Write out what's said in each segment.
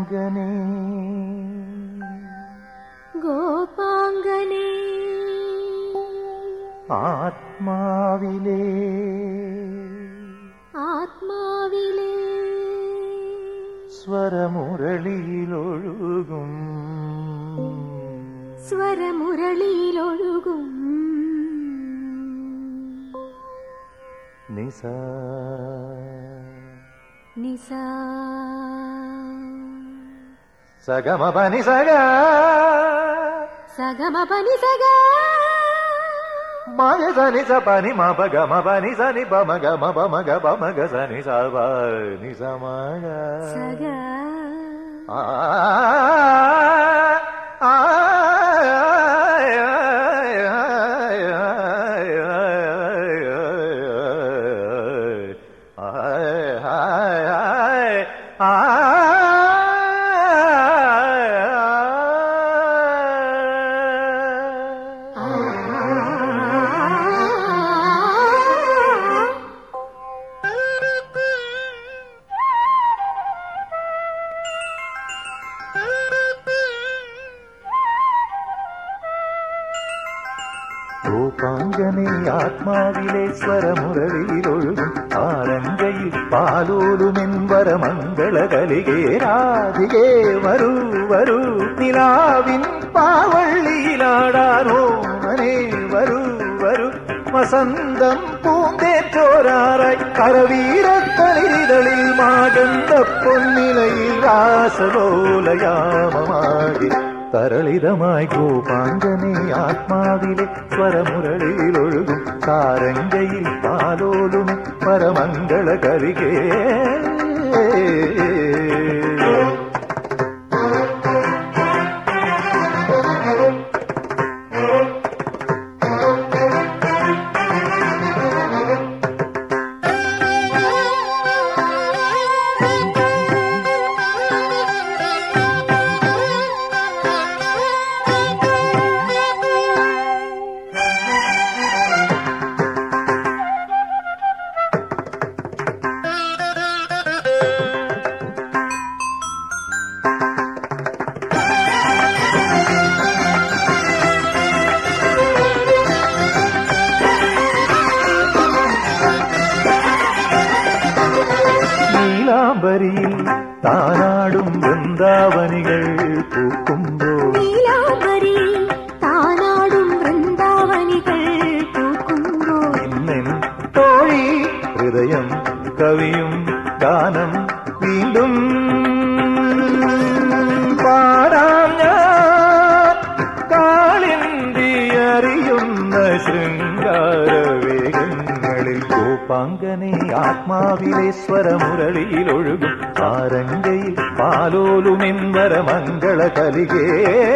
ഗോപാംഗനേ ഗോപാംഗനേ ആത്മാവിലേ ആത്മാവിലേ സ്വരമുരളിയിലൊഴുകും സ്വരമുരളിയിലൊഴുകും നിസ നിസ സഗമപനി സഗ സഗമപനി സഗ മഗസനി സപനി മപഗമപനി സനി പമഗമപമഗ പമഗ സനി സപനി സമഗ സഗ ആ ആ ഗോപാംഗനേ ആത്മാവിലെ സ്വരമുരളിയിലൊഴുകും ആരംഗയിൽ പാലോലുമെൻവരമംഗളകലികേ രാധികേ വരൂ വരൂ നിലാവിൻ പാവള്ളിയിലാടാനോ മനേ വരൂ വരൂ വസന്തം പൂന്തേറ്റോരാറായി കരവീരത്തളിരിതളിൽ മാകന്ത പൊന്നിലയിൽ രാസലോലയാമമാകി തരളിതമായി ഗോപാംഗനേ ആത്മാവിലെ സ്വരമുരളിയിലൊഴുകും സാരംഗയിൽ പാലോലും പരമംഗള കരികേ നീലാംബരിയിൽ താനാടും വൃന്ദാവനികൾ പൂക്കുമ്പോൾ നീലാംബരിയിൽ താനാടും വൃന്ദാവനികൾ പൂക്കുമ്പോൾ ഇന്നെൻ തോഴി ഹൃദയം കവിയും ഗാനം വീണ്ടും പാടാം ഞാൻ കാളിന്തി അറിയുന്ന ശൃംഗാരവേഗങ്ങളിൽ ഗോപാംഗനേ ആത്മാവിലെ സ്വരമുരളിയിലൊഴുകും ആരംഗയിൽ പാലോലുമെൻവരമംഗള കലികേ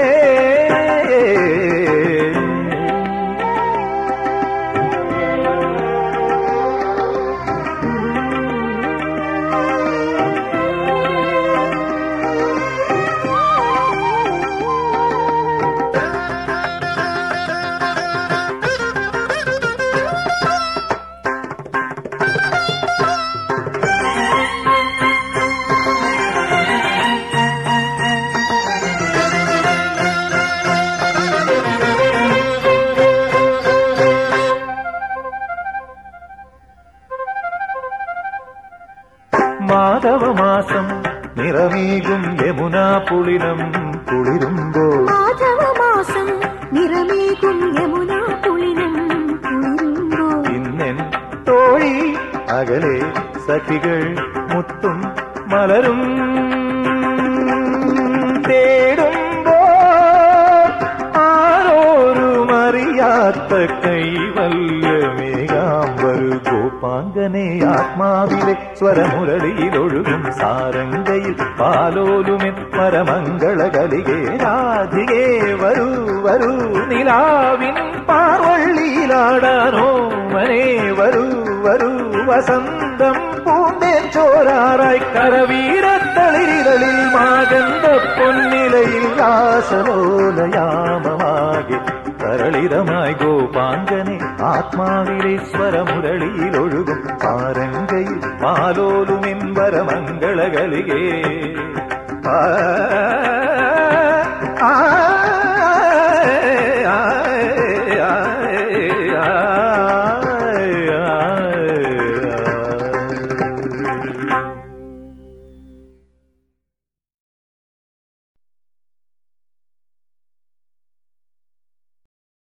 മാധവമാസം നിറമീകും യമുനാ പുളിനം കുളിരുമ്പോൾ മാധവമാസം നിറമേകും യമുനാ പുളിനം കുളിരുമ്പോൾ ഇന്നെൻ തോഴി അകലെ സഖികൾ മുത്തും മലരും തേടുമ്പോൾ ആരോരുമറിയാത്ത കൈവല്യമേകാംബരു ഗോപാംഗനേ ആത്മാവിലെ സ്വരമുരളിയിലൊഴുകും സാരംഗയിൽ പാലോലുമെൻ പരമംഗള കലികേ രാധികേ വരൂ വരൂ നിലാവിൻ പാർവള്ളിയിലാടാനോ മനേ വരൂ വരൂ വസന്തം പൂന്തേച്ചോരാറായി കരവീരത്തളിരിതളിൽ മാകന്ത പൊന്നിലയിൽ രാസലോലയാമമാകെ തരളിതമായി ഗോപാംഗനേ ആത്മാവിലെ സ്വരമുരളിയിലൊഴുകും ആരംഗയിൽ പാലോലുമെൻവരമംഗള കലികേ ആ